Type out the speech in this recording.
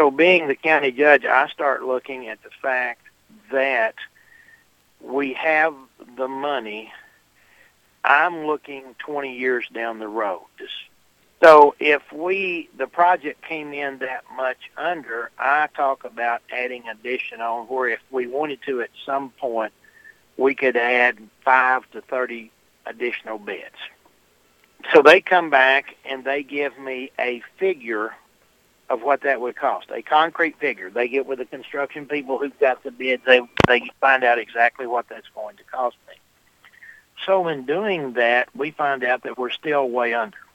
So being the county judge, I start looking at the fact that we have the money. I'm looking 20 years down the road. So if the project came in that much under, I talk about adding addition on, where if we wanted to at some point, we could add 5 to 30 additional beds. So they come back and they give me a figure of what that would cost, a concrete figure. They get with the construction people who've got the bids. They find out exactly what that's going to cost me. So in doing that, we find out that we're still way under.